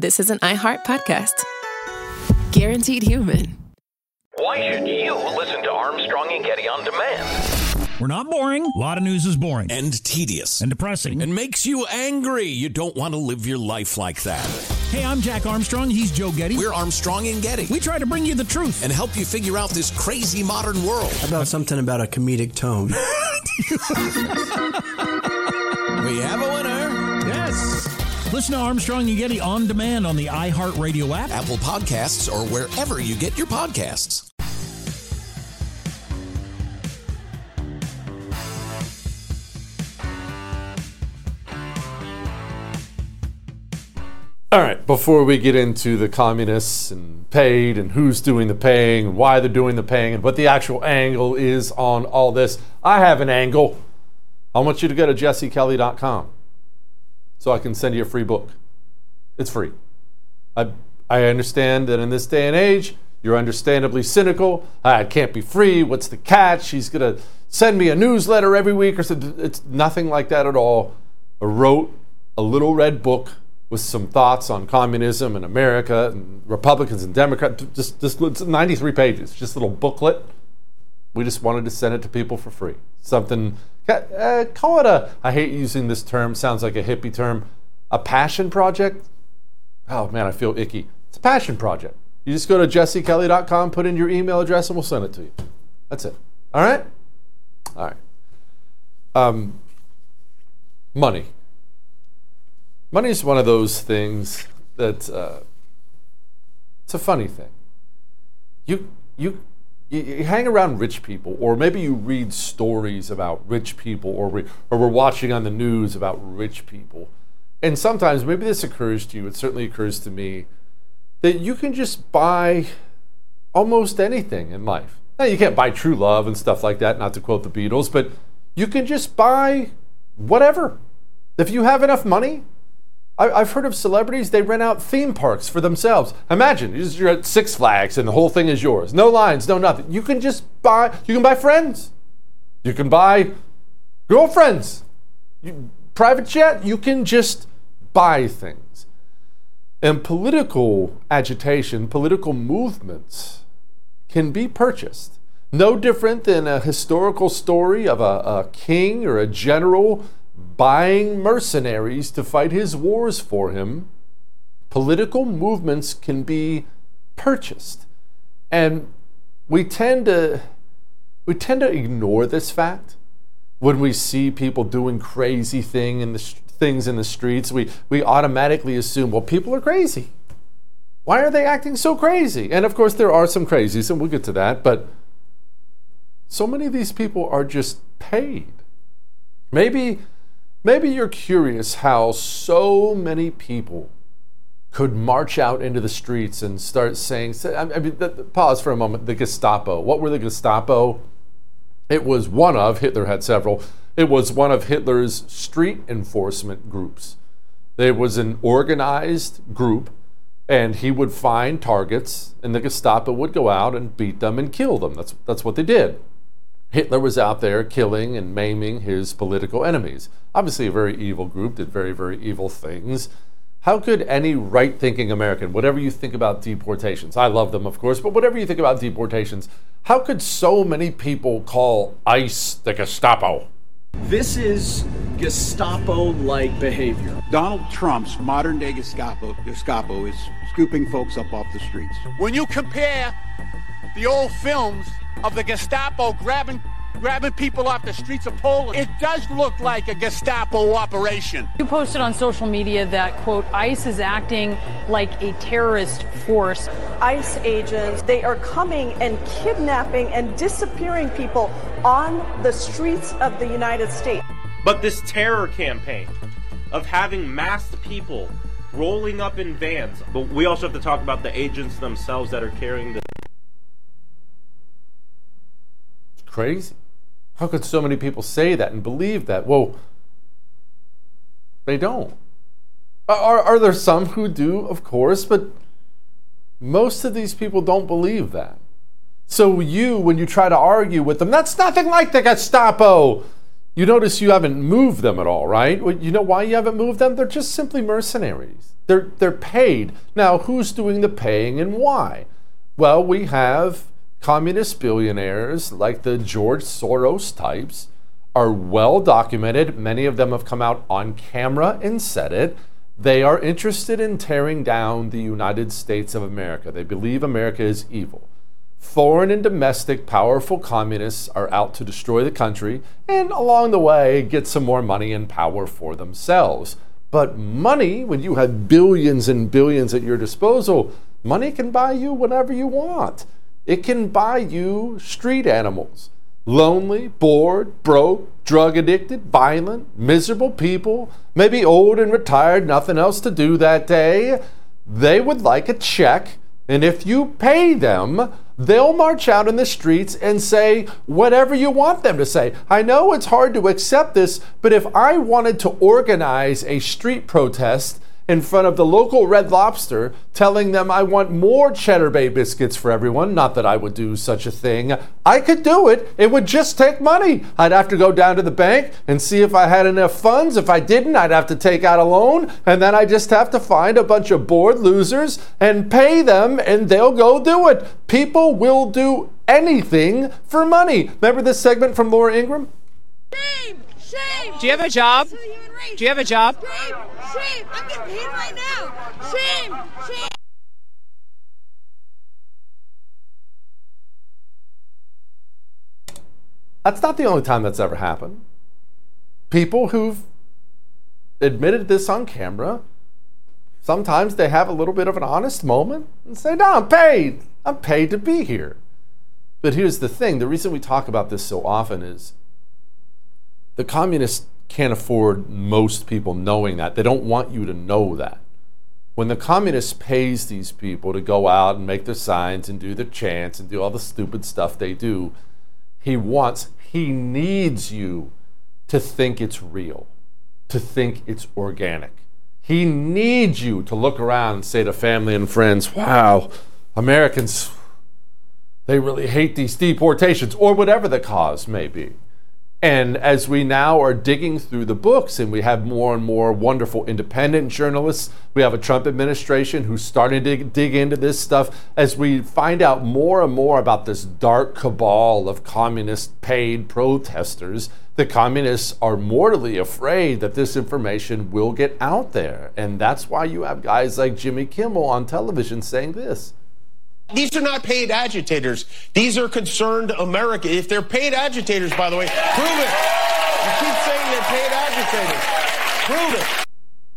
this is an iHeart podcast. Guaranteed human. Why should you listen to Armstrong and Getty on demand? We're not boring. A lot of news is boring. And tedious. And depressing. And makes you angry. You don't want to live your life like that. Hey, I'm Jack Armstrong. He's Joe Getty. We're Armstrong and Getty. We try to bring you the truth. And help you figure out this crazy modern world. How about something about a comedic tone? We have a winner. Yes. Listen to Armstrong and Getty on demand on the iHeartRadio app, Apple Podcasts, or wherever you get your podcasts. All right, before we get into the communists and paid and who's doing the paying and why they're doing the paying and what the actual angle is on all this, I have an angle. I want you to go to jessekelly.com so I can send you a free book. It's free. I understand that in this day and age, you're understandably cynical. It can't be free. What's the catch? He's going to send me a newsletter every week or something. It's nothing like that at all. I wrote a little red book with some thoughts on communism and America and Republicans and Democrats. Just it's 93 pages, just a little booklet. We just wanted to send it to people for free. Something, call it a, I hate using this term, sounds like a hippie term, a passion project. Oh man, I feel icky. It's a passion project. You just go to jessekelly.com, put in your email address, and we'll send it to you. That's it. All right? All right. Money. Money is one of those things that it's a funny thing. You hang around rich people, or maybe you read stories about rich people, or we're watching on the news about rich people. And sometimes, maybe this occurs to you, it certainly occurs to me, that you can just buy almost anything in life. Now, you can't buy true love and stuff like that, not to quote the Beatles, but you can just buy whatever. If you have enough money, I've heard of celebrities, they rent out theme parks for themselves. Imagine, you're at Six Flags and the whole thing is yours. No lines, no nothing. You can just buy, you can buy friends. You can buy girlfriends. Private jet, you can just buy things. And political agitation, political movements can be purchased. No different than a historical story of a king or a general buying mercenaries to fight his wars for him. Political movements can be purchased. And we tend to ignore this fact when we see people doing crazy things in the streets. We automatically assume, well, people are crazy. Why are they acting so crazy? And of course there are some crazies, and we'll get to that, but so many of these people are just paid. Maybe you're curious how so many people could march out into the streets and start saying, pause for a moment, the Gestapo. What were the Gestapo? It was one of, Hitler had several, it was one of Hitler's street enforcement groups. There was an organized group, and he would find targets, and the Gestapo would go out and beat them and kill them. That's what they did. Hitler was out there killing and maiming his political enemies. Obviously a very evil group, did very, very evil things. How could any right-thinking American, whatever you think about deportations, I love them of course, but whatever you think about deportations, how could so many people call ICE the Gestapo? This is Gestapo-like behavior. Donald Trump's modern-day Gestapo is scooping folks up off the streets. When you compare the old films of the Gestapo grabbing people off the streets of Poland, it does look like a Gestapo operation. You posted on social media that, quote, ICE is acting like a terrorist force. ICE agents, they are coming and kidnapping and disappearing people on the streets of the United States. But this terror campaign of having masked people rolling up in vans, but we also have to talk about the agents themselves that are carrying the... It's crazy. How could so many people say that and believe that? Well, they don't. Are there some who do? Of course, but most of these people don't believe that. So when you try to argue with them, that's nothing like the Gestapo, You notice you haven't moved them at all, right? Well, you know why you haven't moved them? They're just simply mercenaries. They're paid. Now, who's doing the paying and why? Well, we have communist billionaires like the George Soros types are well documented. Many of them have come out on camera and said it. They are interested in tearing down the United States of America. They believe America is evil. Foreign and domestic powerful communists are out to destroy the country and along the way get some more money and power for themselves. But money, when you have billions and billions at your disposal, money can buy you whatever you want. It can buy you street animals. Lonely, bored, broke, drug addicted, violent, miserable people, maybe old and retired, nothing else to do that day. They would like a check, and if you pay them, they'll march out in the streets and say whatever you want them to say. I know it's hard to accept this, but if I wanted to organize a street protest in front of the local Red Lobster telling them I want more Cheddar Bay biscuits for everyone, not that I would do such a thing, I could do it. It would just take money. I'd have to go down to the bank and see if I had enough funds. If I didn't, I'd have to take out a loan, and then I just have to find a bunch of bored losers and pay them, and they'll go do it. People will do anything for money. Remember this segment from Laura Ingraham? Shame! Shame! Do you have a job? Do you have a job? Shame! Shame! I'm getting paid right now! Shame! Shame! That's not the only time that's ever happened. People who've admitted this on camera, sometimes they have a little bit of an honest moment and say, no, I'm paid. I'm paid to be here. But here's the thing. The reason we talk about this so often is the communists can't afford most people knowing that. They don't want you to know that. When the communist pays these people to go out and make their signs and do their chants and do all the stupid stuff they do, he needs you to think it's real, to think it's organic. He needs you to look around and say to family and friends, wow, Americans, they really hate these deportations, or whatever the cause may be. And as we now are digging through the books and we have more and more wonderful independent journalists, we have a Trump administration who's starting to dig into this stuff. As we find out more and more about this dark cabal of communist paid protesters, the communists are mortally afraid that this information will get out there. And that's why you have guys like Jimmy Kimmel on television saying this. These are not paid agitators. These are concerned Americans. If they're paid agitators, by the way, prove it. You keep saying they're paid agitators. Prove it.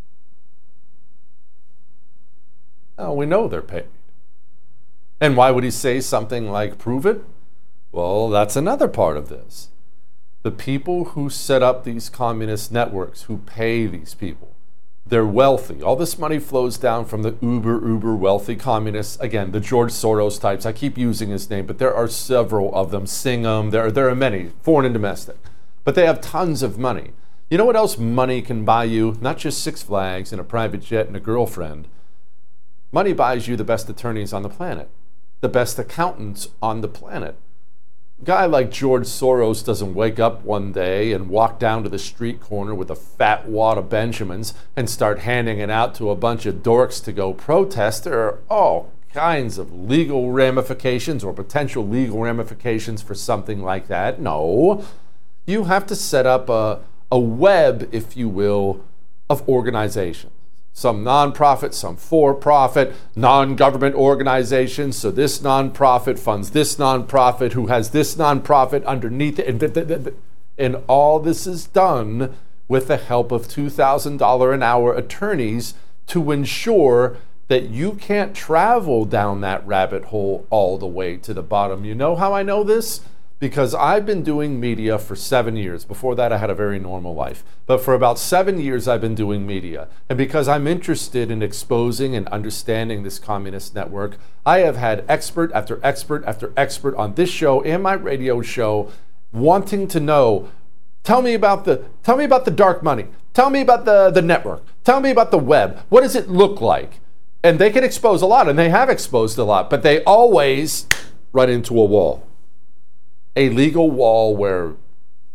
Oh, we know they're paid. And why would he say something like, prove it? Well, that's another part of this. The people who set up these communist networks, who pay these people, they're wealthy. All this money flows down from the uber wealthy communists. Again, the George Soros types. I keep using his name, but there are several of them. Singham, there are many, foreign and domestic. But they have tons of money. You know what else money can buy you? Not just Six Flags and a private jet and a girlfriend. Money buys you the best attorneys on the planet, the best accountants on the planet. A guy like George Soros doesn't wake up one day and walk down to the street corner with a fat wad of Benjamins and start handing it out to a bunch of dorks to go protest. There are all kinds of legal ramifications or potential legal ramifications for something like that. No, you have to set up a web, if you will, of organizations. Some nonprofit, some for-profit, non-government organizations. So this nonprofit funds this nonprofit who has this nonprofit underneath it. And all this is done with the help of $2,000 an hour attorneys to ensure that you can't travel down that rabbit hole all the way to the bottom. You know how I know this? Because I've been doing media for 7 years. Before that, I had a very normal life. But for about 7 years, I've been doing media. And because I'm interested in exposing and understanding this communist network, I have had expert after expert after expert on this show and my radio show wanting to know, tell me about the dark money. Tell me about the network. Tell me about the web. What does it look like? And they can expose a lot, and they have exposed a lot, but they always run into a wall. A legal wall where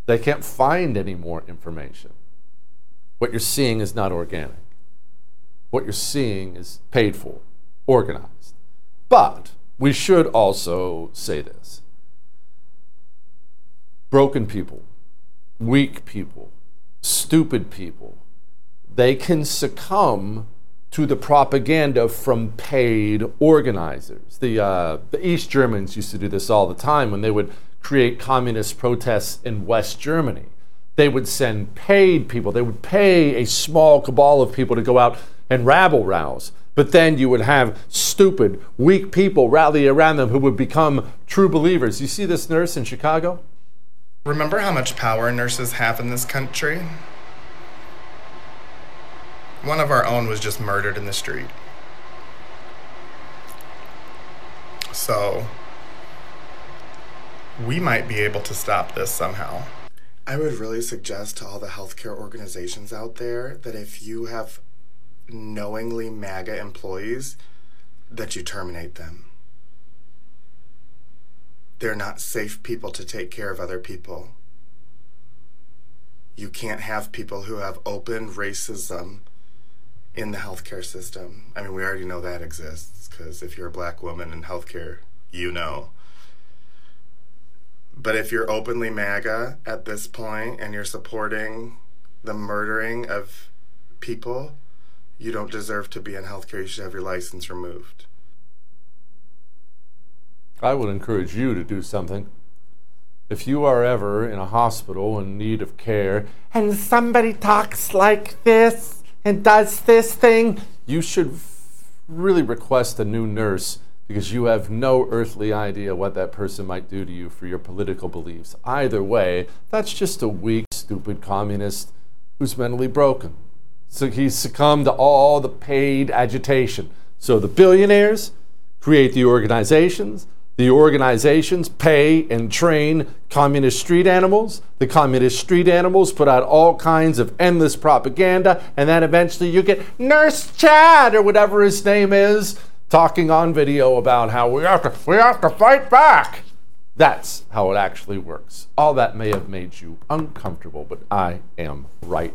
They can't find any more information. What you're seeing is not organic. What you're seeing is paid for, organized. But we should also say this. Broken people, weak people, stupid people, they can succumb to the propaganda from paid organizers. The East Germans used to do this all the time when they would create communist protests in West Germany. They would send paid people. They would pay a small cabal of people to go out and rabble-rouse. But then you would have stupid, weak people rally around them who would become true believers. You see this nurse in Chicago? Remember how much power nurses have in this country? One of our own was just murdered in the street. So, we might be able to stop this somehow. I would really suggest to all the healthcare organizations out there that if you have knowingly MAGA employees, that you terminate them. They're not safe people to take care of other people. You can't have people who have open racism in the healthcare system. I mean, we already know that exists, because if you're a black woman in healthcare, you know. But if you're openly MAGA at this point and you're supporting the murdering of people, you don't deserve to be in healthcare. You should have your license removed. I would encourage you to do something. If you are ever in a hospital in need of care and somebody talks like this and does this thing, you should really request a new nurse, because you have no earthly idea what that person might do to you for your political beliefs. Either way, that's just a weak, stupid communist who's mentally broken. So he's succumbed to all the paid agitation. So the billionaires create the organizations pay and train communist street animals. The communist street animals put out all kinds of endless propaganda, and then eventually you get Nurse Chad, or whatever his name is, talking on video about how we have to fight back. That's how it actually works. All that may have made you uncomfortable, but I am right.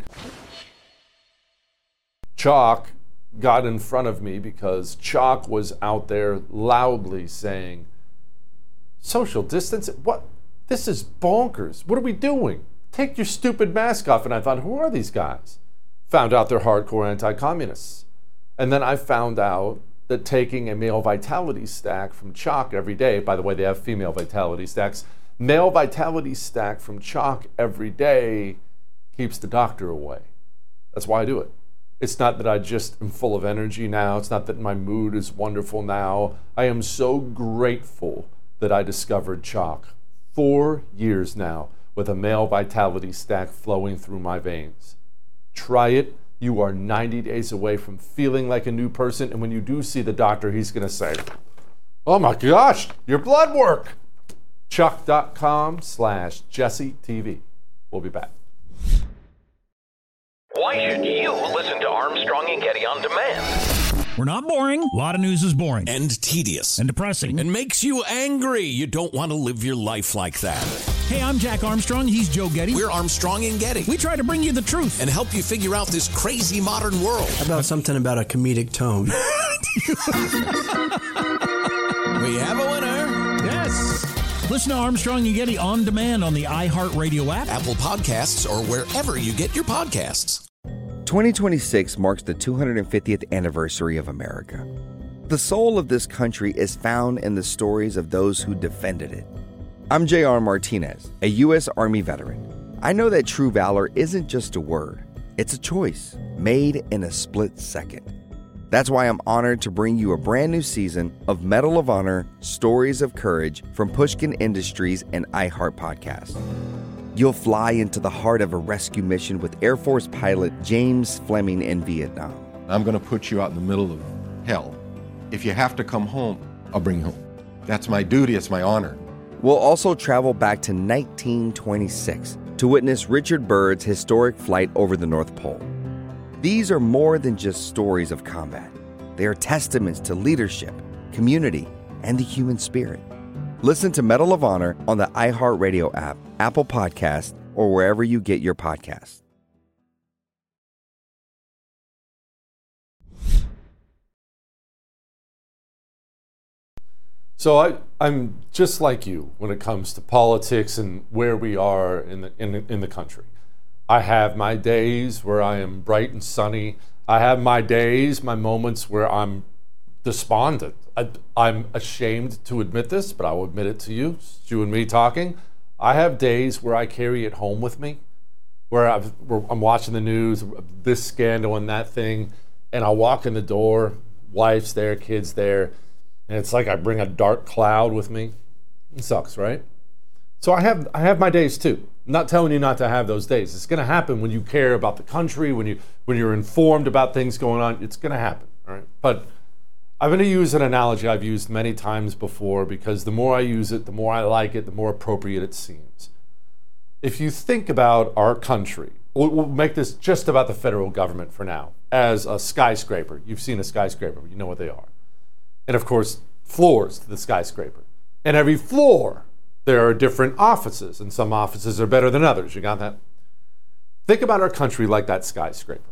Chalk got in front of me because Chalk was out there loudly saying, social distance? What? This is bonkers. What are we doing? Take your stupid mask off. And I thought, who are these guys? Found out they're hardcore anti-communists. And then I found out that taking a male vitality stack from Chalk every day, by the way, they have female vitality stacks, male vitality stack from Chalk every day keeps the doctor away. That's why I do it. It's not that I just am full of energy now. It's not that my mood is wonderful now. I am so grateful that I discovered Chalk 4 years now with a male vitality stack flowing through my veins. Try it. You are 90 days away from feeling like a new person. And when you do see the doctor, he's going to say, oh my gosh, your blood work. Chuck.com/JesseTV. We'll be back. Why should you listen to Armstrong and Getty on demand? We're not boring. A lot of news is boring. And tedious. And depressing. And makes you angry. You don't want to live your life like that. Hey, I'm Jack Armstrong. He's Joe Getty. We're Armstrong and Getty. We try to bring you the truth. And help you figure out this crazy modern world. How about something about a comedic tone? We have a winner. Yes. Listen to Armstrong and Getty on demand on the iHeartRadio app, Apple Podcasts, or wherever you get your podcasts. 2026 marks the 250th anniversary of America. The soul of this country is found in the stories of those who defended it. I'm J.R. Martinez, a U.S. Army veteran. I know that true valor isn't just a word. It's a choice made in a split second. That's why I'm honored to bring you a brand new season of Medal of Honor Stories of Courage from Pushkin Industries and iHeart Podcast. You'll fly into the heart of a rescue mission with Air Force pilot James Fleming in Vietnam. I'm going to put you out in the middle of hell. If you have to come home, I'll bring you home. That's my duty. It's my honor. We'll also travel back to 1926 to witness Richard Byrd's historic flight over the North Pole. These are more than just stories of combat. They are testaments to leadership, community, and the human spirit. Listen to Medal of Honor on the iHeartRadio app, Apple Podcast, or wherever you get your podcasts. So I'm just like you when it comes to politics and where we are in the country. I have my days where I am bright and sunny. I have my days, my moments where I'm despondent. I'm ashamed to admit this, but I will admit it to you. It's you and me talking. I have days where I carry it home with me, where I'm watching the news, this scandal and that thing, and I walk in the door, wife's there, kids there, and it's like I bring a dark cloud with me. It sucks, right? So I have my days too. I'm not telling you not to have those days. It's going to happen when you care about the country, when you're informed about things going on. It's going to happen, all right? But I'm going to use an analogy I've used many times before because the more I use it, the more I like it, the more appropriate it seems. If you think about our country, we'll make this just about the federal government for now, as a skyscraper. You've seen a skyscraper, you know what they are. And of course, floors to the skyscraper. And every floor, there are different offices, and some offices are better than others. You got that? Think about our country like that skyscraper.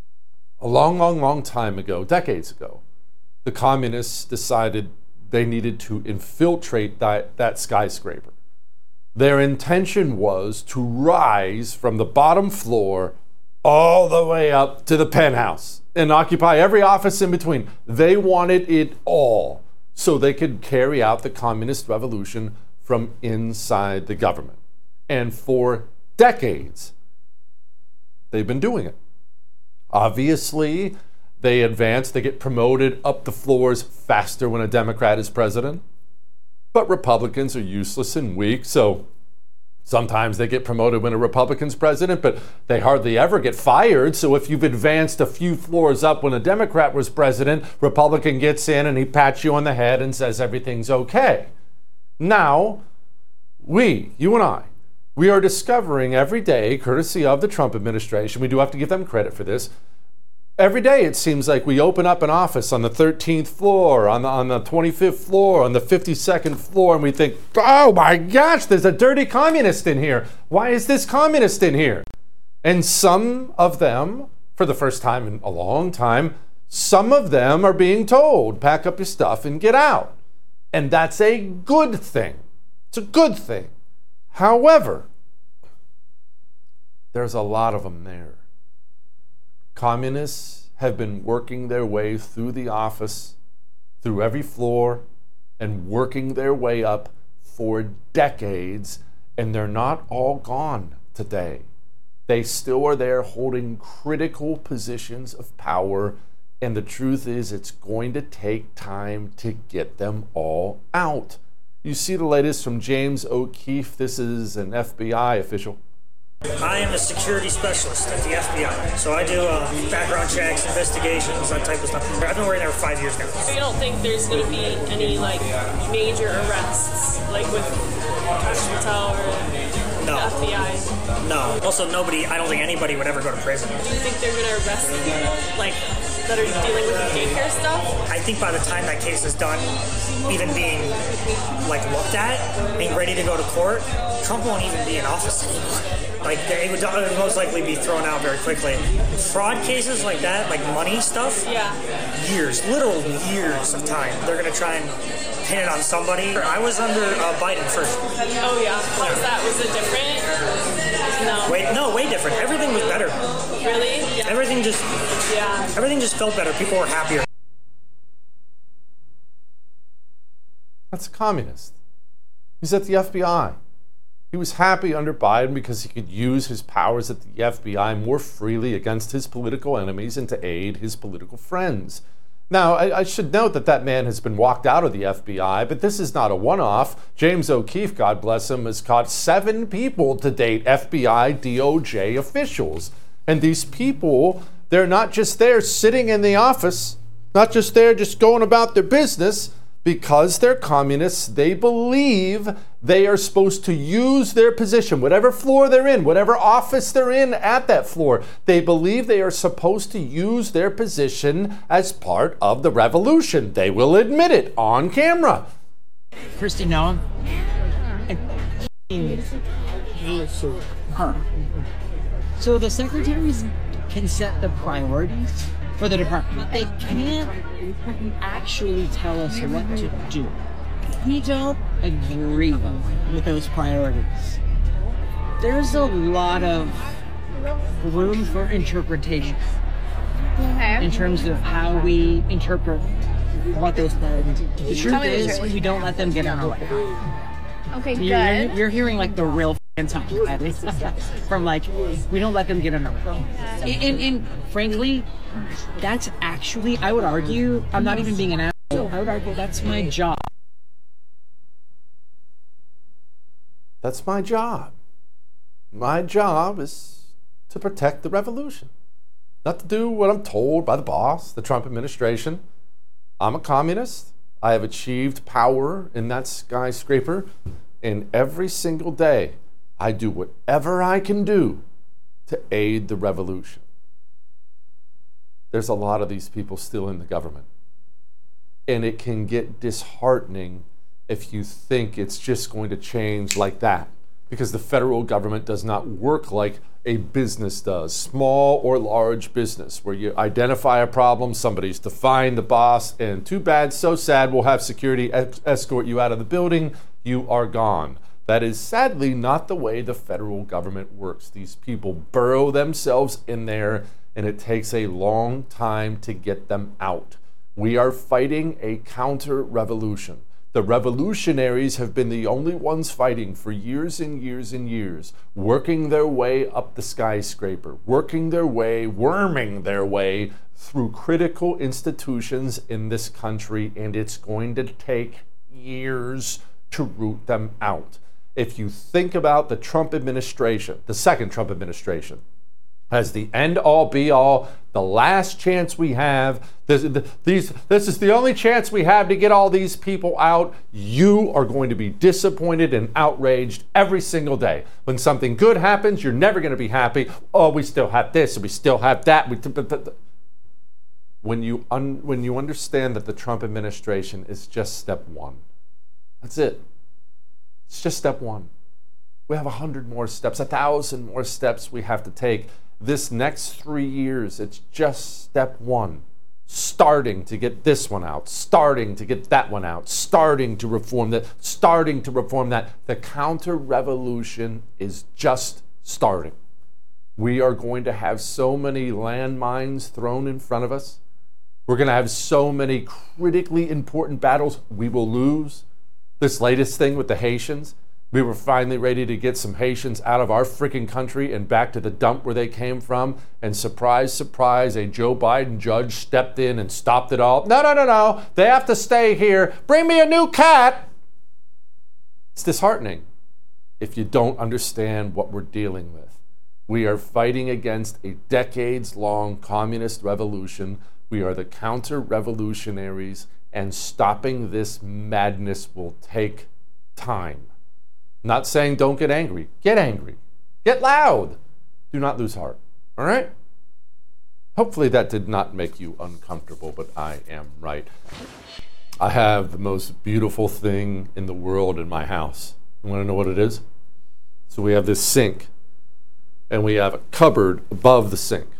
A long, long, long time ago, decades ago, the communists decided they needed to infiltrate that skyscraper. Their intention was to rise from the bottom floor all the way up to the penthouse and occupy every office in between. They wanted it all so they could carry out the communist revolution from inside the government. And for decades, they've been doing it. Obviously, they advance, they get promoted up the floors faster when a Democrat is president. But Republicans are useless and weak, so sometimes they get promoted when a Republican's president, but they hardly ever get fired. So if you've advanced a few floors up when a Democrat was president, Republican gets in and he pats you on the head and says everything's okay. Now, you and I, we are discovering every day, courtesy of the Trump administration, we do have to give them credit for this. Every day it seems like we open up an office on the 13th floor, on the 25th floor, on the 52nd floor, and we think, oh my gosh, there's a dirty communist in here. Why is this communist in here? And some of them, for the first time in a long time, some of them are being told, pack up your stuff and get out. And that's a good thing. It's a good thing. However, there's a lot of them there. Communists have been working their way through the office, through every floor, and working their way up for decades, and they're not all gone today. They still are there holding critical positions of power, and the truth is it's going to take time to get them all out. You see the latest from James O'Keefe. This is an FBI official. I am a security specialist at the FBI, so I do background checks, investigations, that type of stuff. I've been working there for 5 years now. You don't think there's going to be any major arrests, with Kash Patel or the FBI? No. Also, I don't think anybody would ever go to prison. Do you think they're going to arrest people, that are dealing with the daycare stuff? I think by the time that case is done, even being looked at, being ready to go to court, Trump won't even be in office anymore. They would most likely be thrown out very quickly. Fraud cases like that, money stuff, years, literal years of time. They're going to try and pin it on somebody. I was under Biden first. Oh, yeah. How was that? Was it different? No. Way different. Everything was better. Really? Yeah. Everything just felt better. People were happier. That's a communist. He's at the FBI. He was happy under Biden because he could use his powers at the FBI more freely against his political enemies and to aid his political friends. Now, I should note that man has been walked out of the FBI, but this is not a one-off. James O'Keefe, God bless him, has caught 7 people to date, FBI, DOJ officials. And these people, they're not just there sitting in the office, not just there just going about their business. Because they're communists, they believe they are supposed to use their position, whatever floor they're in, whatever office they're in at that floor. They believe they are supposed to use their position as part of the revolution. They will admit it on camera. Kristi Noem, her. So the secretaries can set the priorities for the department. They can't actually tell us what to do. We don't agree with those priorities. There's a lot of room for interpretation in terms of how we interpret what those priorities are. The truth is, we don't let them get in our way. Okay, good. You're hearing like the real talk from like, we don't let them get in our way. And frankly, that's actually, I would argue, I'm not even being an asshole, I would argue that's my job. That's my job. My job is to protect the revolution, not to do what I'm told by the boss, the Trump administration. I'm a communist. I have achieved power in that skyscraper, and every single day I do whatever I can do to aid the revolution. There's a lot of these people still in the government, and it can get disheartening if you think it's just going to change like that, because the federal government does not work like a business does, small or large business, where you identify a problem, somebody's to find the boss, and too bad, so sad, we'll have security escort you out of the building, you are gone. That is sadly not the way the federal government works. These people burrow themselves in there, and it takes a long time to get them out. We are fighting a counter-revolution. The revolutionaries have been the only ones fighting for years and years and years, working their way up the skyscraper, working their way, worming their way through critical institutions in this country, and it's going to take years to root them out. If you think about the Trump administration, the second Trump administration, as the end-all, be-all, the last chance we have, this is the only chance we have to get all these people out, you are going to be disappointed and outraged every single day. When something good happens, you're never going to be happy. Oh, we still have this, and we still have that. When you understand that the Trump administration is just step one, that's it. It's just step one. We have 100 more steps, 1,000 more steps we have to take. This next 3 years, it's just step one. Starting to get this one out, starting to get that one out, starting to reform that, starting to reform that. The counter-revolution is just starting. We are going to have so many landmines thrown in front of us. We're going to have so many critically important battles we will lose. This latest thing with the Haitians, we were finally ready to get some Haitians out of our freaking country and back to the dump where they came from. And surprise, surprise, a Joe Biden judge stepped in and stopped it all. No. They have to stay here. Bring me a new cat. It's disheartening if you don't understand what we're dealing with. We are fighting against a decades-long communist revolution. We are the counter-revolutionaries, and stopping this madness will take time. Not saying don't get angry. Get angry. Get loud. Do not lose heart. All right? Hopefully that did not make you uncomfortable, but I am right. I have the most beautiful thing in the world in my house. You want to know what it is? So we have this sink, and we have a cupboard above the sink.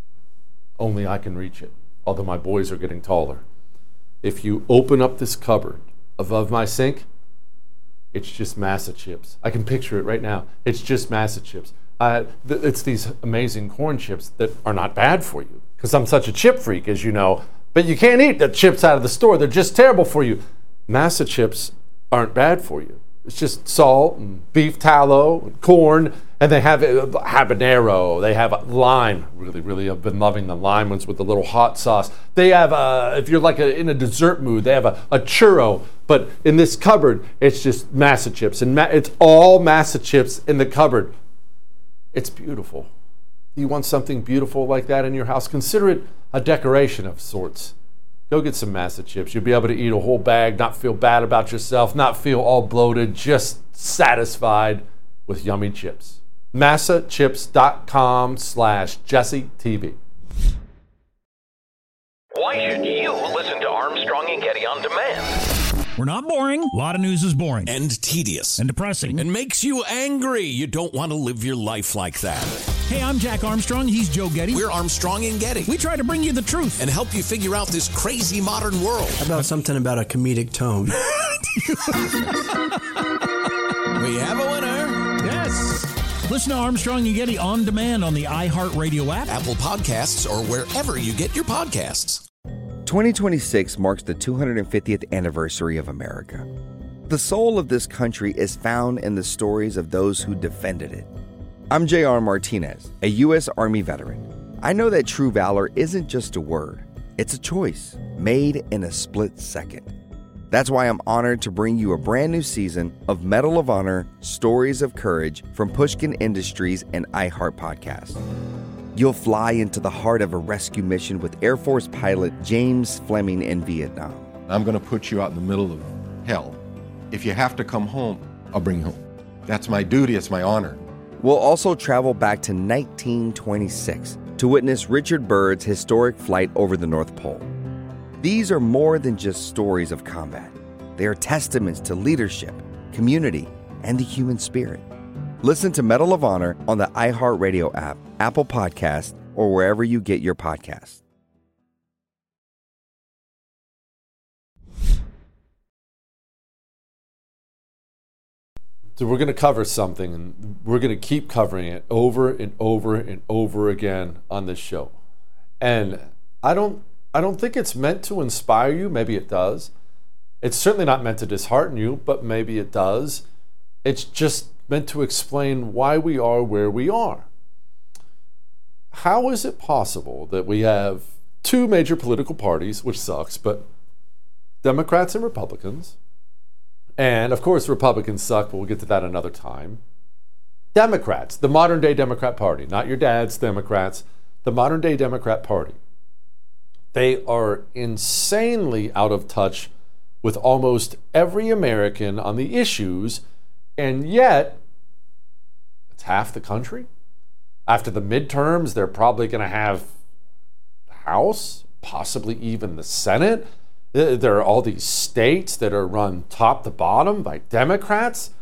Only I can reach it, although my boys are getting taller. If you open up this cupboard above my sink, it's just masa chips. I can picture it right now. It's just masa chips. It's these amazing corn chips that are not bad for you, because I'm such a chip freak, as you know. But you can't eat the chips out of the store. They're just terrible for you. Masa chips aren't bad for you. It's just salt and beef tallow and corn, and they have habanero. They have a lime. Really, I've been loving the lime ones with the little hot sauce. They have, if you're like in a dessert mood, they have a churro. But in this cupboard, it's just masa chips, and it's all masa chips in the cupboard. It's beautiful. You want something beautiful like that in your house? Consider it a decoration of sorts. Go get some masa chips. You'll be able to eat a whole bag, not feel bad about yourself, not feel all bloated, just satisfied with yummy chips. MasaChips.com/JesseTV. Why should you listen to Armstrong and Getty on Demand? We're not boring. A lot of news is boring. And tedious. And depressing. And makes you angry. You don't want to live your life like that. Hey, I'm Jack Armstrong. He's Joe Getty. We're Armstrong and Getty. We try to bring you the truth. And help you figure out this crazy modern world. How about something about a comedic tone? We have a winner. Yes. Listen to Armstrong and Getty on demand on the iHeartRadio app, Apple Podcasts, or wherever you get your podcasts. 2026 marks the 250th anniversary of America. The soul of this country is found in the stories of those who defended it. I'm J.R. Martinez, a U.S. Army veteran. I know that true valor isn't just a word. It's a choice made in a split second. That's why I'm honored to bring you a brand new season of Medal of Honor Stories of Courage from Pushkin Industries and iHeart Podcast. You'll fly into the heart of a rescue mission with Air Force pilot James Fleming in Vietnam. I'm going to put you out in the middle of hell. If you have to come home, I'll bring you home. That's my duty. It's my honor. We'll also travel back to 1926 to witness Richard Byrd's historic flight over the North Pole. These are more than just stories of combat. They are testaments to leadership, community, and the human spirit. Listen to Medal of Honor on the iHeartRadio app, Apple Podcasts, or wherever you get your podcasts. So we're going to cover something, and we're going to keep covering it over and over and over again on this show. And I don't think it's meant to inspire you. Maybe it does. It's certainly not meant to dishearten you, but maybe it does. It's just meant to explain why we are where we are. How is it possible that we have two major political parties, which sucks, but Democrats and Republicans, and of course Republicans suck, but we'll get to that another time. Democrats, the modern day Democrat Party, not your dad's Democrats, the modern day Democrat Party. They are insanely out of touch with almost every American on the issues, and yet it's half the country. After the midterms, they're probably going to have the House, possibly even the Senate. There are all these states that are run top to bottom by Democrats,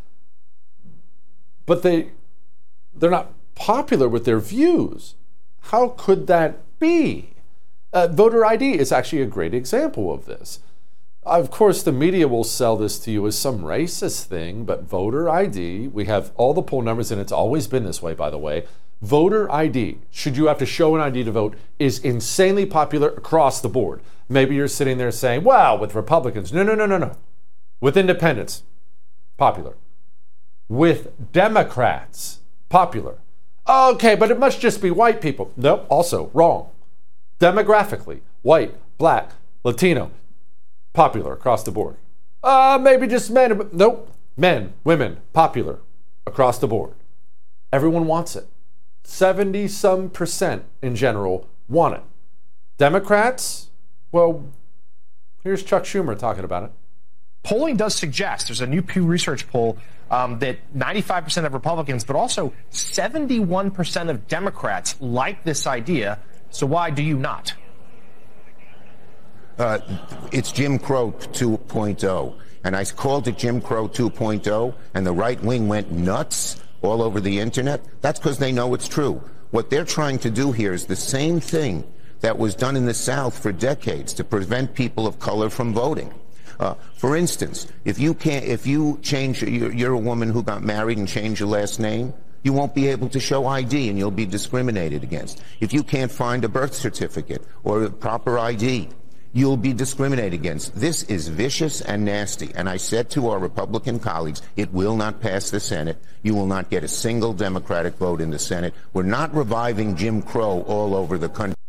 but they're not popular with their views. How could that be? Voter ID is actually a great example of this. Of course, the media will sell this to you as some racist thing, but voter ID, we have all the poll numbers, and it's always been this way, by the way. Voter ID, should you have to show an ID to vote, is insanely popular across the board. Maybe you're sitting there saying, wow, with Republicans. No. With independents, popular. With Democrats, popular. Okay, but it must just be white people. Nope, also wrong. Demographically, white, black, Latino, popular across the board. Maybe just men. Nope. Men, women, popular across the board. Everyone wants it. 70-some% in general want it. Democrats, well, here's Chuck Schumer talking about it. Polling does suggest, there's a new Pew Research poll, that 95% of Republicans, but also 71% of Democrats like this idea. So why do you not? It's Jim Crow 2.0, and I called it Jim Crow 2.0, and the right wing went nuts all over the internet. That's because they know it's true. What they're trying to do here is the same thing that was done in the South for decades to prevent people of color from voting. For instance, if you change, you're a woman who got married and changed your last name, you won't be able to show ID and you'll be discriminated against. If you can't find a birth certificate or a proper ID, you'll be discriminated against. This is vicious and nasty. And I said to our Republican colleagues, it will not pass the Senate. You will not get a single Democratic vote in the Senate. We're not reviving Jim Crow all over the country.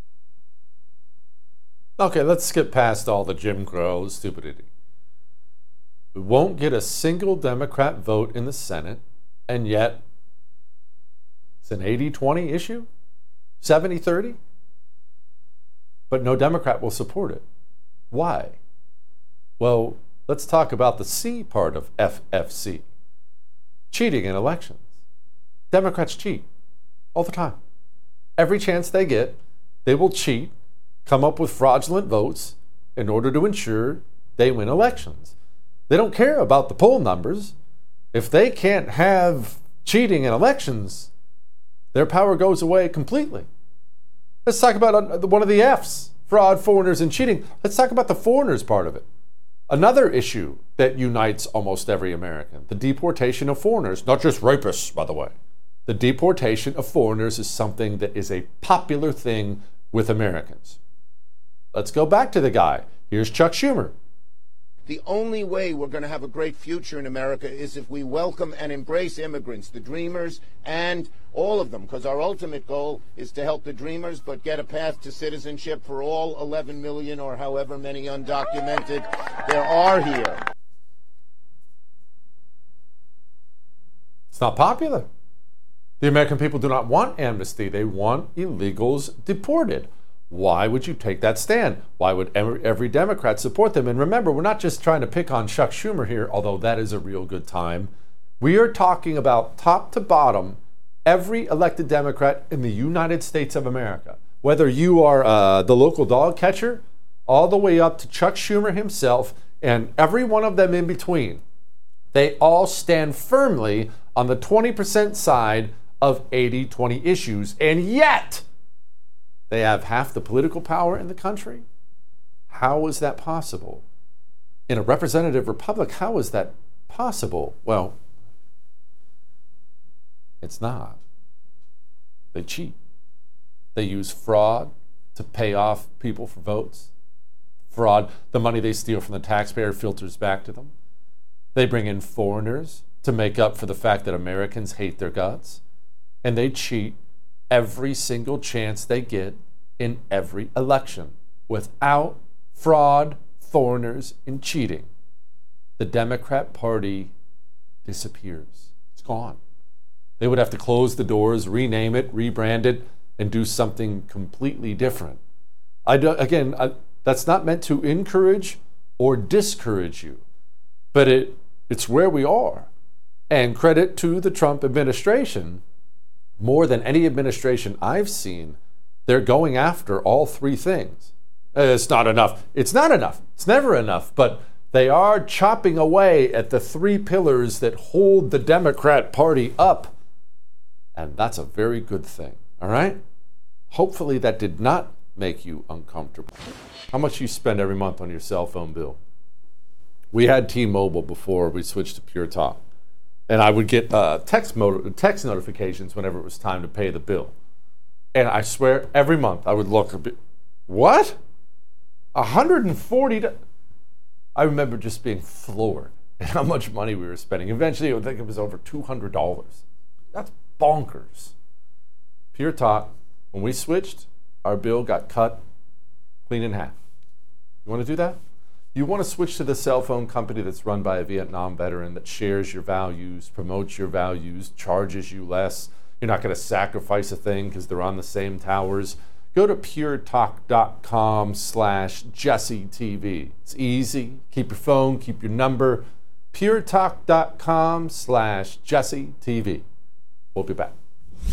Okay, let's skip past all the Jim Crow stupidity. We won't get a single Democrat vote in the Senate, and yet it's an 80-20 issue? 70-30? But no Democrat will support it. Why? Well, let's talk about the C part of FFC. Cheating in elections. Democrats cheat all the time. Every chance they get, they will cheat, come up with fraudulent votes in order to ensure they win elections. They don't care about the poll numbers. If they can't have cheating in elections, their power goes away completely. Let's talk about one of the F's, fraud, foreigners, and cheating. Let's talk about the foreigners part of it. Another issue that unites almost every American, the deportation of foreigners, not just rapists, by the way. The deportation of foreigners is something that is a popular thing with Americans. Let's go back to the guy. Here's Chuck Schumer. The only way we're going to have a great future in America is if we welcome and embrace immigrants, the dreamers, and all of them, because our ultimate goal is to help the dreamers, but get a path to citizenship for all 11 million or however many undocumented there are here. It's not popular. The American people do not want amnesty. They want illegals deported. Why would you take that stand? Why would every Democrat support them? And remember, we're not just trying to pick on Chuck Schumer here, although that is a real good time. We are talking about top to bottom, every elected Democrat in the United States of America. Whether you are the local dog catcher, all the way up to Chuck Schumer himself, and every one of them in between. They all stand firmly on the 20% side of 80-20 issues, and yet they have half the political power in the country. How is that possible? In a representative republic, how is that possible? Well, it's not. They cheat. They use fraud to pay off people for votes. Fraud, the money they steal from the taxpayer filters back to them. They bring in foreigners to make up for the fact that Americans hate their guts. And they cheat every single chance they get in every election. Without fraud, foreigners, and cheating, the Democrat Party disappears. It's gone. They would have to close the doors, rename it, rebrand it, and do something completely different. That's not meant to encourage or discourage you, but it's where we are. And credit to the Trump administration, more than any administration I've seen, they're going after all three things. It's not enough. It's not enough. It's never enough. But they are chopping away at the three pillars that hold the Democrat Party up. And that's a very good thing. All right? Hopefully that did not make you uncomfortable. How much you spend every month on your cell phone bill? We had T-Mobile before we switched to Pure Talk. And I would get text notifications whenever it was time to pay the bill. And I swear, every month I would look a bit, what? $140? I remember just being floored at how much money we were spending. Eventually, I think it was over $200. That's bonkers. Pure Talk, when we switched, our bill got cut clean in half. You want to do that? You want to switch to the cell phone company that's run by a Vietnam veteran that shares your values, promotes your values, charges you less. You're not going to sacrifice a thing because they're on the same towers. Go to puretalk.com/JesseTV. It's easy. Keep your phone, keep your number. puretalk.com/JesseTV. We'll be back.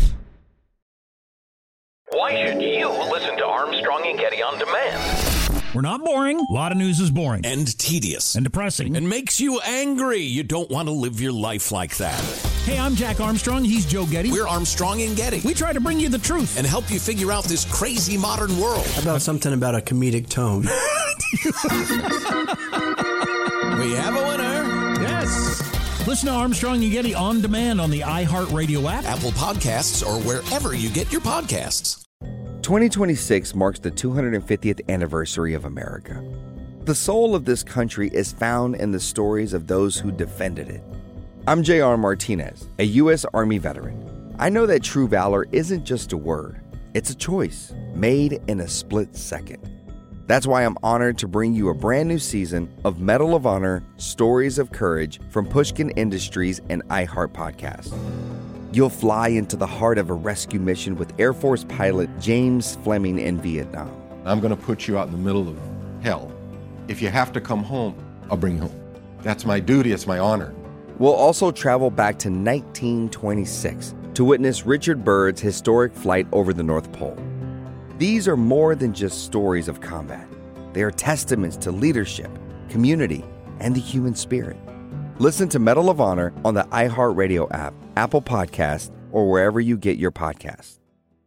Why should you listen to Armstrong and Getty on demand? We're not boring. A lot of news is boring. And tedious. And depressing. And makes you angry. You don't want to live your life like that. Hey, I'm Jack Armstrong. He's Joe Getty. We're Armstrong and Getty. We try to bring you the truth. And help you figure out this crazy modern world. About something about a comedic tone. We have a winner. Yes. Listen to Armstrong and Getty on demand on the iHeartRadio app, Apple Podcasts, or wherever you get your podcasts. 2026 marks the 250th anniversary of America. The soul of this country is found in the stories of those who defended it. I'm J.R. Martinez, a U.S. Army veteran. I know that true valor isn't just a word. It's a choice made in a split second. That's why I'm honored to bring you a brand new season of Medal of Honor Stories of Courage from Pushkin Industries and iHeart Podcast. You'll fly into the heart of a rescue mission with Air Force pilot James Fleming in Vietnam. I'm going to put you out in the middle of hell. If you have to come home, I'll bring you home. That's my duty. It's my honor. We'll also travel back to 1926 to witness Richard Byrd's historic flight over the North Pole. These are more than just stories of combat. They are testaments to leadership, community, and the human spirit. Listen to Medal of Honor on the iHeartRadio app, Apple Podcast, or wherever you get your podcasts.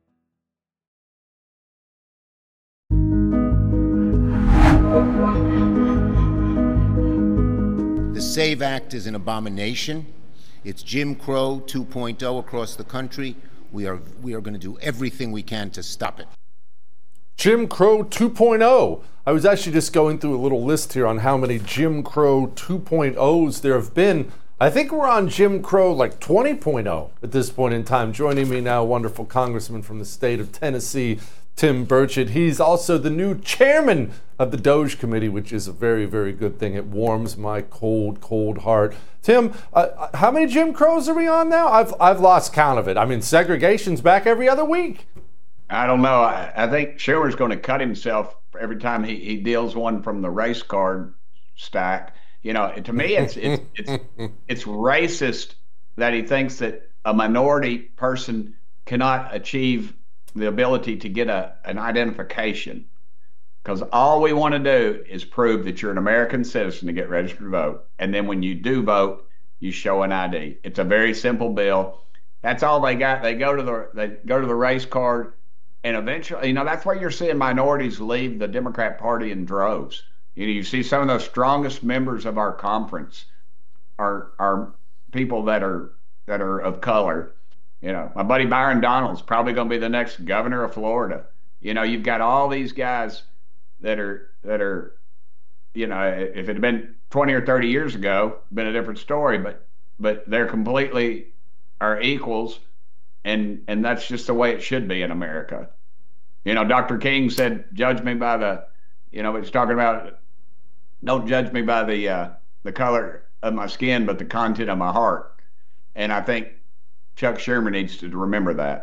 The SAVE Act is an abomination. It's Jim Crow 2.0 across the country. We are going to do everything we can to stop it. Jim Crow 2.0. I was actually just going through a little list here on how many Jim Crow 2.0s there have been. I think we're on Jim Crow like 20.0 at this point in time. Joining me now, wonderful congressman from the state of Tennessee, Tim Burchett. He's also the new chairman of the Doge Committee, which is a very, very good thing. It warms my cold, cold heart. Tim, how many Jim Crows are we on now? I've lost count of it. I mean, segregation's back every other week. I don't know. I think Schumer's going to cut himself every time he deals one from the race card stack. You know, to me, it's racist that he thinks that a minority person cannot achieve the ability to get an identification, because all we want to do is prove that you're an American citizen to get registered to vote, and then when you do vote, you show an ID. It's a very simple bill. That's all they got. They go to the race card, and eventually, you know, that's why you're seeing minorities leave the Democrat Party in droves. You know, you see some of the strongest members of our conference are people that are of color. You know, my buddy Byron Donald's probably going to be the next governor of Florida. You know, you've got all these guys that are, you know, if it had been 20 or 30 years ago, been a different story, but they're completely our equals, and that's just the way it should be in America. You know, Dr. King said, judge me by the, you know, it's talking about, don't judge me by the color of my skin, but the content of my heart. And I think Chuck Schumer needs to remember that.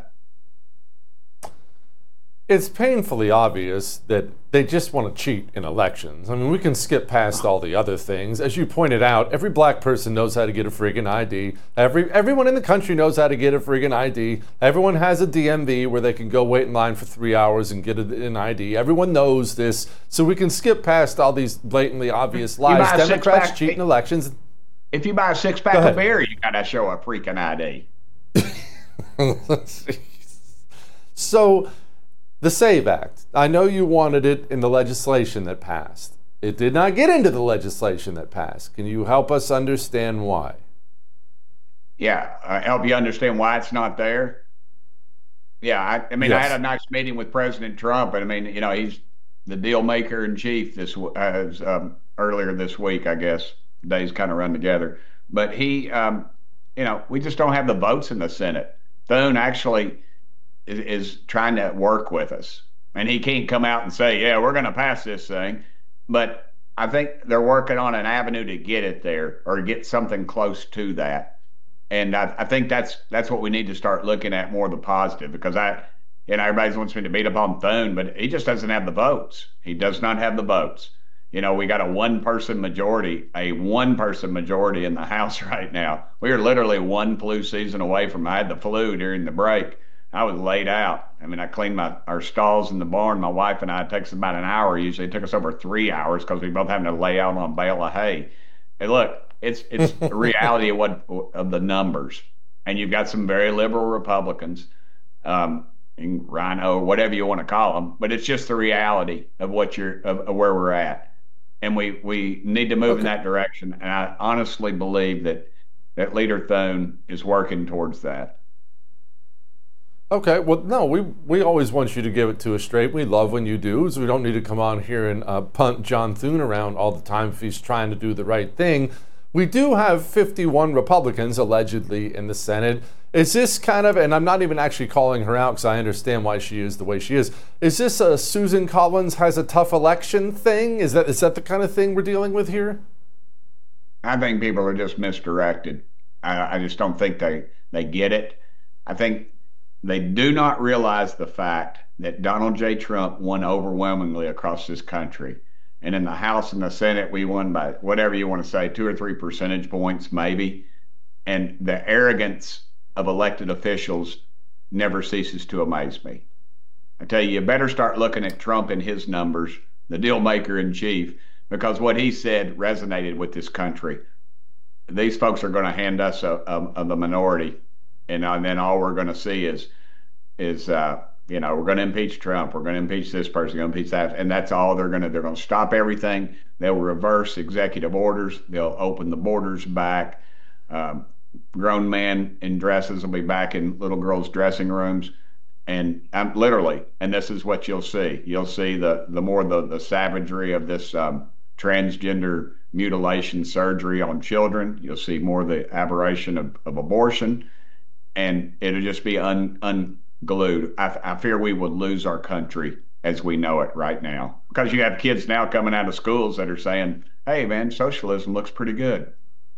It's painfully obvious that they just want to cheat in elections. I mean, we can skip past all the other things. As you pointed out, every black person knows how to get a friggin' ID. Everyone in the country knows how to get a friggin' ID. Everyone has a DMV where they can go wait in line for 3 hours and get an ID. Everyone knows this, so we can skip past all these blatantly obvious lies. Democrats cheat in elections. If you buy a six-pack of beer, you got to show a freaking ID. So, the SAVE Act, I know you wanted it in the legislation that passed. It did not get into the legislation that passed. Can you help us understand why? Yeah, help you understand why it's not there? Yeah, I mean, yes. I had a nice meeting with President Trump, and I mean, you know, he's the deal maker in chief earlier this week, I guess. Days kind of run together. But he, you know, we just don't have the votes in the Senate. Thune actually is trying to work with us, and he can't come out and say, yeah, we're going to pass this thing, but I think they're working on an avenue to get it there, or get something close to that. And I think that's what we need to start looking at, more the positive, because everybody wants me to beat up on Thune, but he just doesn't have the votes. He does not have the votes. You know, we got a one-person majority in the House right now. We are literally one flu season away from, I had the flu during the break. I was laid out. I mean, I cleaned our stalls in the barn. My wife and I, it takes about an hour. Usually it took us over 3 hours because we both having to lay out on a bale of hay. And look, it's the reality of the numbers. And you've got some very liberal Republicans, Rhino, whatever you want to call them, but it's just the reality of of where we're at. And we need to move in that direction. And I honestly believe that Leader Thune is working towards that. Okay, well, no, we always want you to give it to us straight. We love when you do, so we don't need to come on here and punt John Thune around all the time if he's trying to do the right thing. We do have 51 Republicans allegedly in the Senate. Is this kind of, and I'm not even actually calling her out because I understand why she is the way she is this a Susan Collins has a tough election thing? Is that the kind of thing we're dealing with here? I think people are just misdirected. I just don't think they get it. I think they do not realize the fact that Donald J. Trump won overwhelmingly across this country. And in the House and the Senate, we won by whatever you want to say, 2 or 3 percentage points, maybe. And the arrogance of elected officials never ceases to amaze me. I tell you, you better start looking at Trump and his numbers, the deal maker in chief, because what he said resonated with this country. These folks are going to hand us the minority, and then all we're going to see is we're going to impeach Trump, we're going to impeach this person, going to impeach that, and that's all they're going to stop everything. They'll reverse executive orders. They'll open the borders back. Grown men in dresses will be back in little girls' dressing rooms. And literally, and this is what you'll see. You'll see the more the savagery of this transgender mutilation surgery on children. You'll see more the aberration of abortion, and it'll just be unglued. I fear we would lose our country as we know it right now, because you have kids now coming out of schools that are saying, "Hey, man, socialism looks pretty good."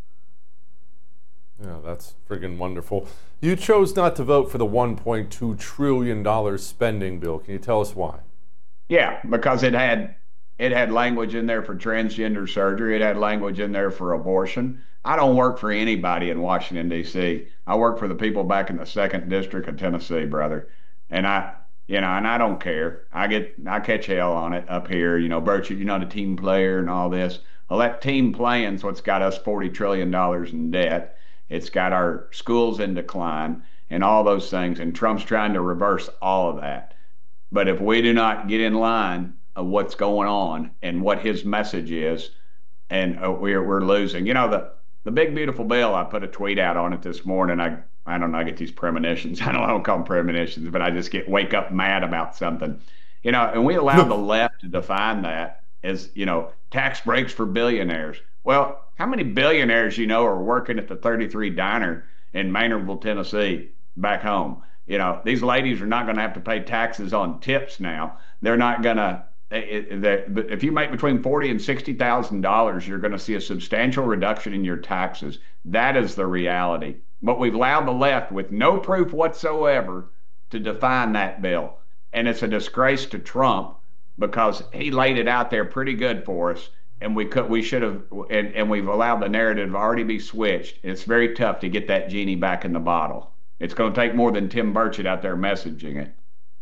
Yeah, that's friggin' wonderful. You chose not to vote for the $1.2 trillion spending bill. Can you tell us why? Yeah, because it had language in there for transgender surgery. It had language in there for abortion. I don't work for anybody in Washington, D.C. I work for the people back in the 2nd District of Tennessee, brother. And I don't care. I catch hell on it up here. Birchie, you're not a team player and all this. Well, that team playing's what's got us $40 trillion in debt. It's got our schools in decline and all those things. And Trump's trying to reverse all of that. But if we do not get in line of what's going on and what his message is, and we're losing. The big beautiful bill, I put a tweet out on it this morning. I don't know, I get these premonitions. I don't call them premonitions, but I just wake up mad about something. And we allow the left to define that as, tax breaks for billionaires. Well, how many billionaires are working at the 33 Diner in Maynardville, Tennessee, back home? These ladies are not going to have to pay taxes on tips now. They're not going to. But if you make between $40,000 and $60,000, you're going to see a substantial reduction in your taxes. That is the reality. But we've allowed the left, with no proof whatsoever, to define that bill, and it's a disgrace to Trump because he laid it out there pretty good for us. And we should have, and we've allowed the narrative to already be switched. It's very tough to get that genie back in the bottle. It's going to take more than Tim Burchett out there messaging it.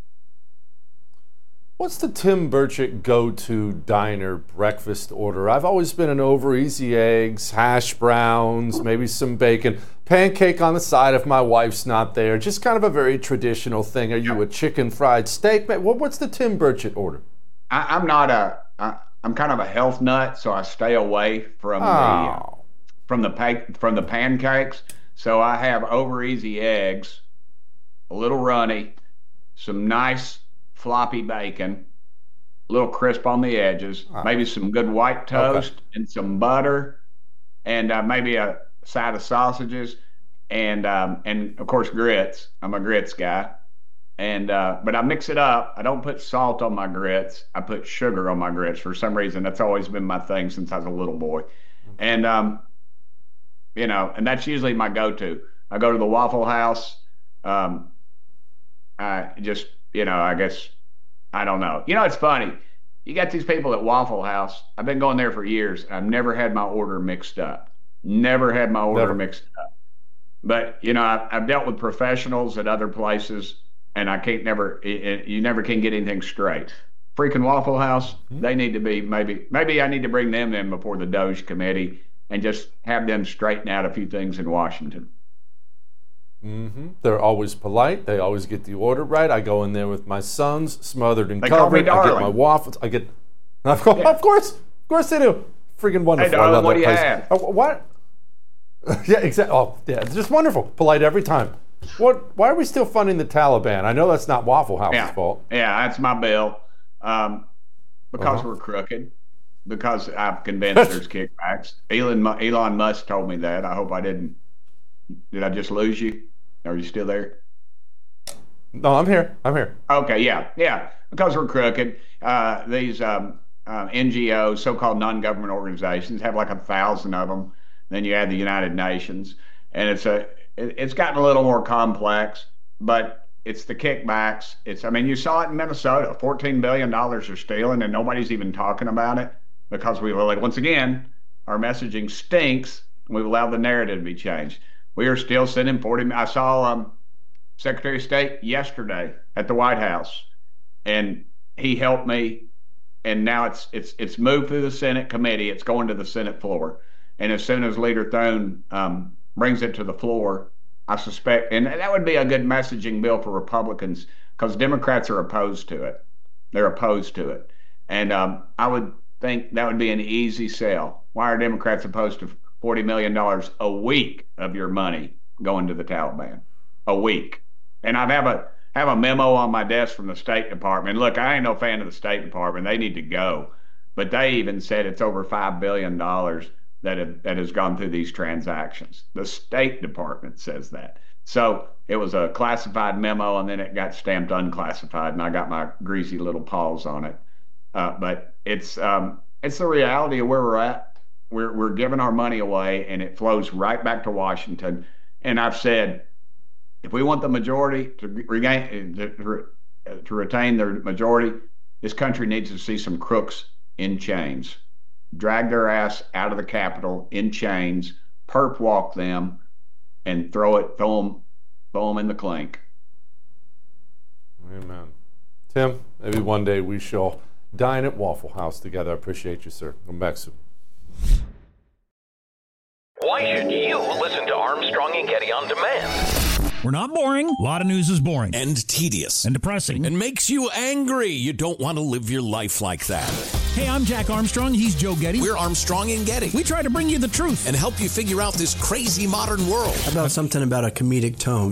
What's the Tim Burchett go-to diner breakfast order? I've always been an over easy eggs, hash browns, maybe some bacon, pancake on the side if my wife's not there. Just kind of a very traditional thing. Are you a chicken fried steak? What's the Tim Burchett order? I'm kind of a health nut, so I stay away from the pancakes. So I have over easy eggs, a little runny, some nice floppy bacon, a little crisp on the edges, maybe some good white toast and some butter, and maybe a side of sausages, and of course grits. I'm a grits guy. But I mix it up. I don't put salt on my grits. I put sugar on my grits. For some reason, that's always been my thing since I was a little boy. And, and that's usually my go-to. I go to the Waffle House. I guess, I don't know. It's funny. You got these people at Waffle House. I've been going there for years. I've never had my order mixed up. Mixed up. But, I've dealt with professionals at other places. And you never can get anything straight. Freaking Waffle House, they need to be, maybe I need to bring them in before the Doge committee and just have them straighten out a few things in Washington. Mm-hmm. They're always polite. They always get the order right. I go in there with my sons, smothered and covered. I get my waffles. Of course they do. Freaking wonderful. Hey, darling, I love what that do you place. have? What? Yeah, exactly. Oh, yeah, it's just wonderful. Polite every time. Why are we still funding the Taliban? I know that's not Waffle House's fault. Yeah, that's my bill. Because we're crooked. Because I'm convinced there's kickbacks. Elon Musk told me that. I hope I didn't. Did I just lose you? Are you still there? No, I'm here. Okay, yeah. Because we're crooked. These NGOs, so-called non-government organizations, have like 1,000 of them. Then you add the United Nations, and it's gotten a little more complex, but it's the kickbacks. You saw it in Minnesota. $14 billion are stealing, and nobody's even talking about it because once again, our messaging stinks, and we've allowed the narrative to be changed. We are still sending 40. I saw Secretary of State yesterday at the White House, and he helped me and now it's moved through the Senate committee. It's going to the Senate floor, and as soon as Leader Thune brings it to the floor, I suspect, and that would be a good messaging bill for Republicans, because Democrats are opposed to it. They're opposed to it, and I would think that would be an easy sell. Why are Democrats opposed to $40 million a week of your money going to the Taliban? A week. And I have a memo on my desk from the State Department. Look, I ain't no fan of the State Department. They need to go. But they even said it's over $5 billion that has gone through these transactions. The State Department says that. So it was a classified memo, and then it got stamped unclassified, and I got my greasy little paws on it. But it's the reality of where we're at. We're giving our money away, and it flows right back to Washington. And I've said, if we want the majority to retain their majority, this country needs to see some crooks in chains. Drag their ass out of the Capitol in chains, perp walk them, and throw them in the clink. Amen. Tim, maybe one day we shall dine at Waffle House together. I appreciate you, sir. Come back soon. Why should you listen to Armstrong and Getty on demand? We're not boring. A lot of news is boring. And tedious. And depressing. And makes you angry. You don't want to live your life like that. Hey, I'm Jack Armstrong. He's Joe Getty. We're Armstrong and Getty. We try to bring you the truth. And help you figure out this crazy modern world. How about something about a comedic tone?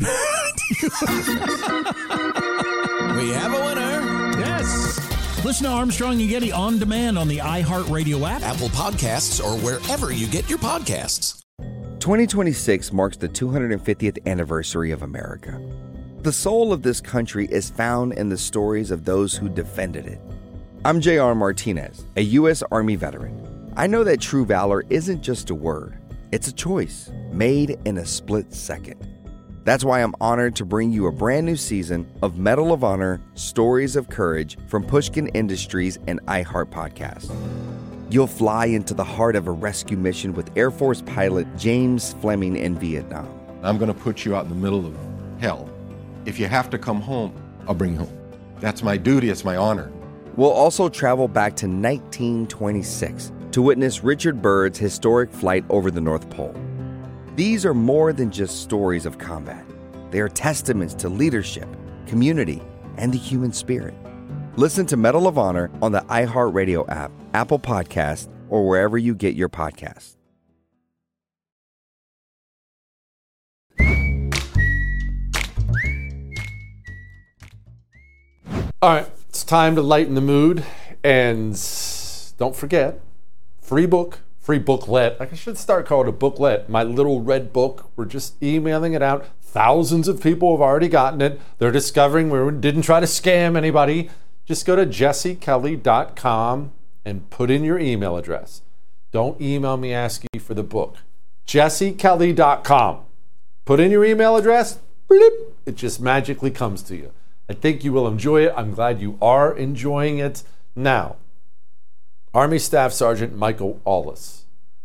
We have a winner. Yes. Listen to Armstrong and Getty on demand on the iHeartRadio app, Apple Podcasts, or wherever you get your podcasts. 2026 marks the 250th anniversary of America. The soul of this country is found in the stories of those who defended it. I'm J.R. Martinez, a U.S. Army veteran. I know that true valor isn't just a word. It's a choice made in a split second. That's why I'm honored to bring you a brand new season of Medal of Honor Stories of Courage from Pushkin Industries and iHeart Podcast. You'll fly into the heart of a rescue mission with Air Force pilot James Fleming in Vietnam. I'm going to put you out in the middle of hell. If you have to come home, I'll bring you home. That's my duty. It's my honor. We'll also travel back to 1926 to witness Richard Byrd's historic flight over the North Pole. These are more than just stories of combat. They are testaments to leadership, community, and the human spirit. Listen to Medal of Honor on the iHeartRadio app, Apple Podcasts, or wherever you get your podcasts. All right, it's time to lighten the mood. And don't forget, free book, free booklet. I should start calling it a booklet. My little red book. We're just emailing it out. Thousands of people have already gotten it. They're discovering we didn't try to scam anybody. Just go to jessekelly.com and put in your email address. Don't email me asking for the book. jessekelly.com. Put in your email address. Bloop, it just magically comes to you. I think you will enjoy it. I'm glad you are enjoying it. Now, Army Staff Sergeant Michael Aulis.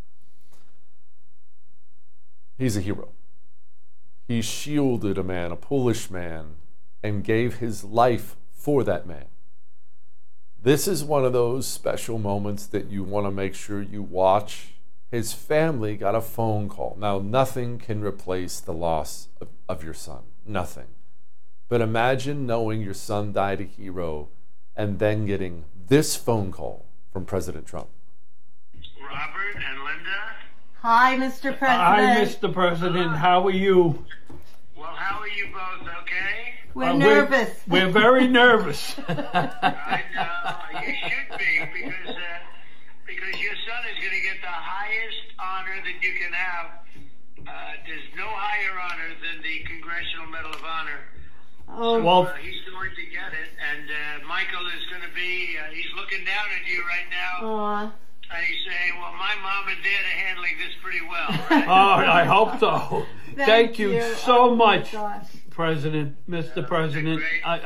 He's a hero. He shielded a man, a Polish man, and gave his life for that man. This is one of those special moments that you want to make sure you watch. His family got a phone call. Now, nothing can replace the loss of your son. Nothing. But imagine knowing your son died a hero and then getting this phone call from President Trump. Robert and Linda. Hi, Mr. President. Hi, Mr. President. How are you? Well, how are you both, okay? We're nervous. We're very nervous. I know. You should be, because your son is going to get the highest honor that you can have. There's no higher honor than the Congressional Medal of Honor. Oh, well, he's going to get it, and Michael is going to be, he's looking down at you right now. Aww. And he's saying, well, my mom and dad are handling this pretty well, right? Oh, I hope so. Thank you so much, gosh. President, Mr. President.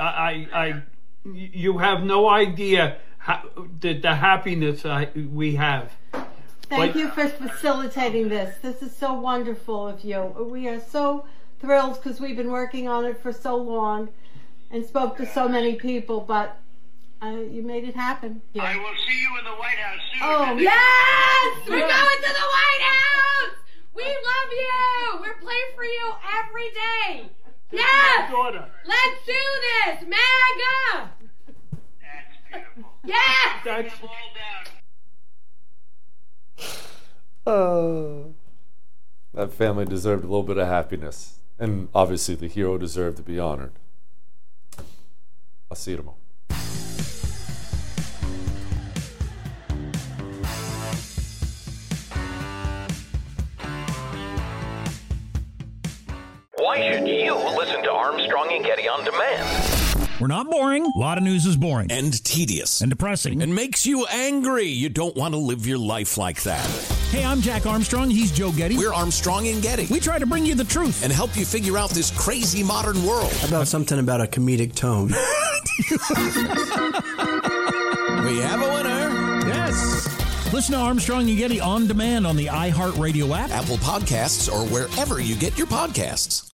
You have no idea the happiness we have. Thank you for facilitating this. This is so wonderful of you. We are so thrilled because we've been working on it for so long and spoke to so many people, but You made it happen. Yeah. I will see you in the White House soon. Oh, Yes! We're going to the White House! We love you! We're playing for you every day! Yes! Let's do this! MAGA! That's beautiful. Yes! That's That family deserved a little bit of happiness. And obviously the hero deserved to be honored. I'll see you tomorrow. Why should you listen to Armstrong and Getty on demand? We're not boring. A lot of news is boring. And tedious. And depressing. And makes you angry. You don't want to live your life like that. Hey, I'm Jack Armstrong. He's Joe Getty. We're Armstrong and Getty. We try to bring you the truth. And help you figure out this crazy modern world. How about something about a comedic tone? We have a winner. Yes. Listen to Armstrong and Getty on demand on the iHeartRadio app, Apple Podcasts, or wherever you get your podcasts.